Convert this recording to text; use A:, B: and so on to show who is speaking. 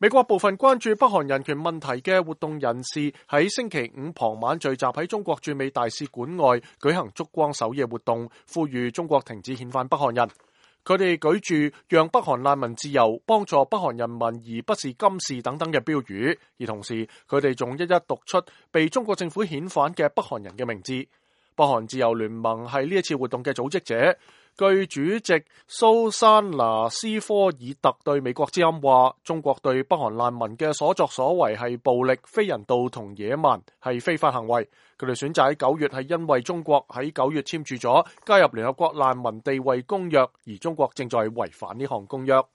A: 美國部分關注北韓人權問題嘅活動人士喺星期五傍晚聚集喺中國駐美大使館外舉行燭光守夜活動，呼籲中國停止遣返北韓人。佢哋舉住讓北韓難民自由、幫助北韓人民而不是今事等等嘅標語，而同時佢哋仲一一讀出被中國政府遣返嘅北韓人嘅名字。北韓自由聯盟係呢一次活動嘅組織者。據主席蘇珊娜斯科爾特對美國之音話，中國對北韓難民嘅所作所為係暴力、非人道同野蠻，係非法行為。佢哋選擇喺9月係因為中國喺9月簽署咗加入聯合國難民地位公約，而中國正在違反呢項公約。